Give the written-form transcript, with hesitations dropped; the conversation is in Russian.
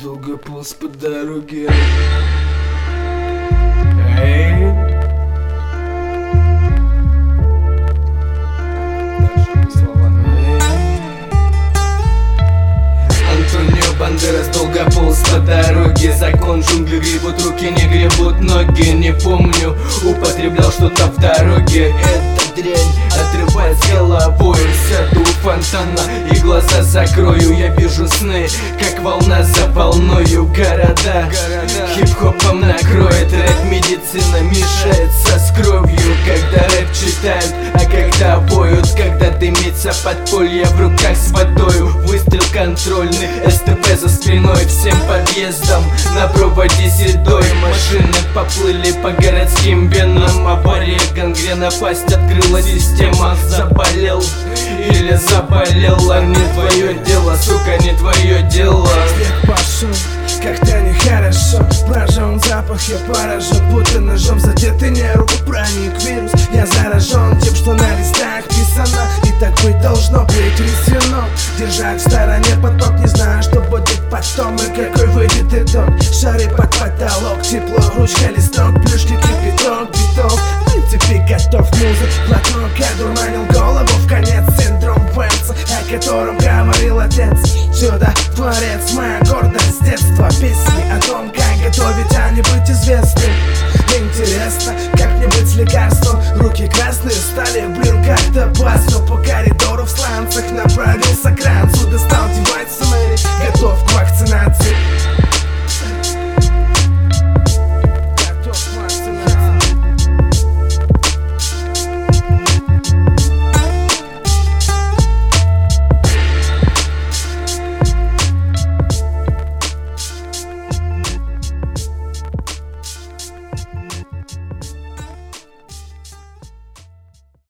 долго полз по дороге. Эй. Антонио Бандерас долго полз по дороге. Закон джунглей, гребут руки, не гребут ноги. Не помню, употреблял что-то в дороге. Эта дрянь отрывает с головой. Сяду у фонтана и глаза закрою. Я вижу сны, как волна за волною. Города хип-хопом накроет. Рэп-медицина мешается с кровью. Когда рэп читают, а когда поют. Когда дымится подполье в руках с водою. Выстрел контрольный, СТП за спиной. Всем подъездом на проводе седой. Машины поплыли по городским венам. Авария, гангрена, пасть открыла, система. Заболел или заболела. Не твое дело, сука, не твое дело. Снег пошел, как-то нехорошо. Прожжен запах, я поражен, будто ножом задетый не руку проник вирус. Я заражен тем, что на листах писано, и так быть должно быть рисено. Держать в стороне поток, не знаю, что будет потом и какой выйдет итог. Шары под потолок, тепло, ручка, листок, плюшки, кипяток, биток. В принципе готов музык, блокнот одурманил голову в конец. Синдром Венца, о котором говорил отец. Чудо, творец, моя гордость с детства. Песни о том, как готовить, а не быть известным. Интересно, как мне быть с лекарством. Руки красные стали, блин, как-то бас. Но по коридору в сланцах направился к ранцу. Достал диван